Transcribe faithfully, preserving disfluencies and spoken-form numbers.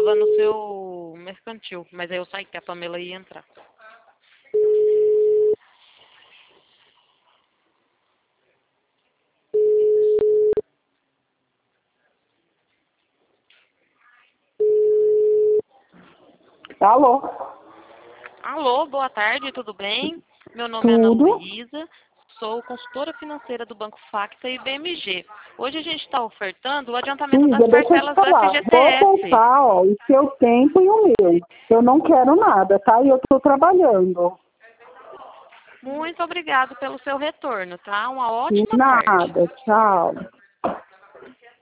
tava no seu mercantil, mas aí eu saí que a Pamela ia entrar. Alô? Alô, boa tarde, tudo bem? Meu nome é Ana Tudo? Luísa, sou consultora financeira do Banco Facta e B M G. Hoje a gente está ofertando o adiantamento das Filha, deixa eu te parcelas do falar. Vou F G T S. contar, ó, o seu tempo e o meu. Eu não quero nada, tá? E eu tô trabalhando. Muito obrigado pelo seu retorno, tá? Uma ótima tarde. Nada, tchau.